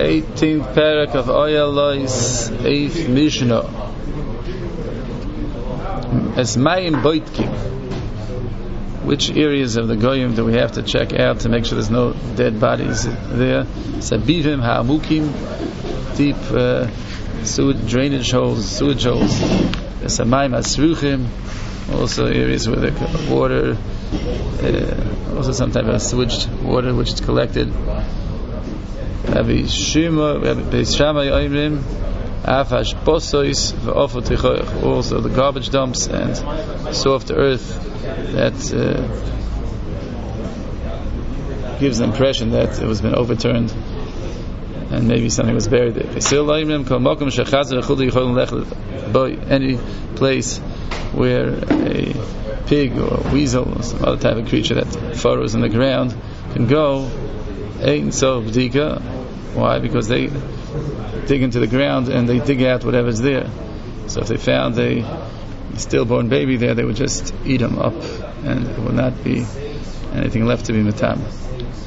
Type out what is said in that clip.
18th parak of Oyalois 8th Mishnah. Es Mayim Boitkim. Which areas of the Goyim do we have to check out to make sure there's no dead bodies there? Sabivim Ha'amukim, deep sewage drainage holes, sewage holes. Samayim Asruchim, also areas where the water, also some type of sewage water which is collected. Rabbi Shama Yoimrim, Afash Posois, V'Ofot Tichoich, also the garbage dumps and soft earth that gives the impression that it was been overturned and maybe something was buried there. Any place where a pig or a weasel or some other type of creature that furrows in the ground can go, ain't so b'dika. Why? Because they dig into the ground and they dig out whatever's there. So if they found a stillborn baby there, they would just eat him up and there would not be anything left to be matam.